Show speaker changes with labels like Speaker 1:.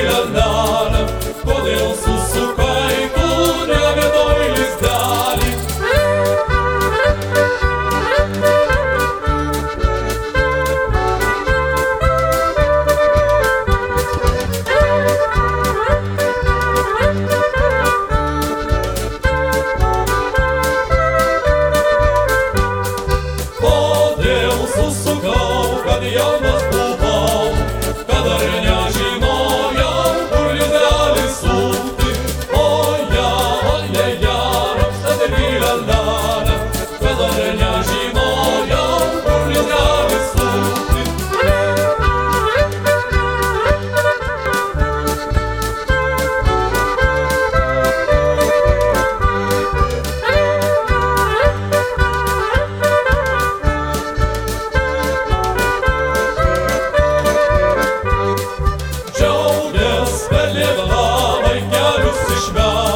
Speaker 1: lelelė, kodėl susukai tu ne vienoj lizdelį. Kodėl susukau, kad jaunas buvau, kad dar nežinojau, kur lizdelį sukti. Oja, rapštatėlį lelelė, kad dar nežinojau, kur lizdelį sukti. Džiaugės pelėda vaikelius išves.